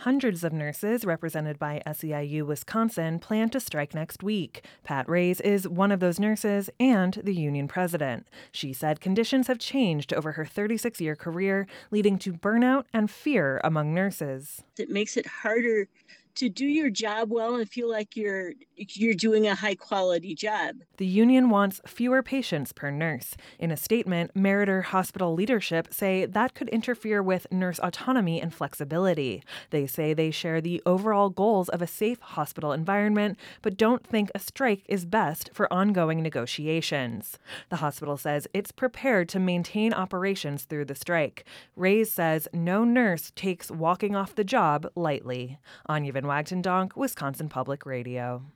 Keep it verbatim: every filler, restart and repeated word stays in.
Hundreds of nurses represented by S E I U Wisconsin plan to strike next week. Pat Reyes is one of those nurses and the union president. She said conditions have changed over her thirty-six-year career, leading to burnout and fear among nurses. It makes it harder to do your job well and feel like you're you're doing a high quality job. The union wants fewer patients per nurse. In a statement, Meriter Hospital leadership say that could interfere with nurse autonomy and flexibility. They say they share the overall goals of a safe hospital environment, but don't think a strike is best for ongoing negotiations. The hospital says it's prepared to maintain operations through the strike. Reyes says no nurse takes walking off the job lightly. Anya Van Wagtendonk, Wisconsin Public Radio.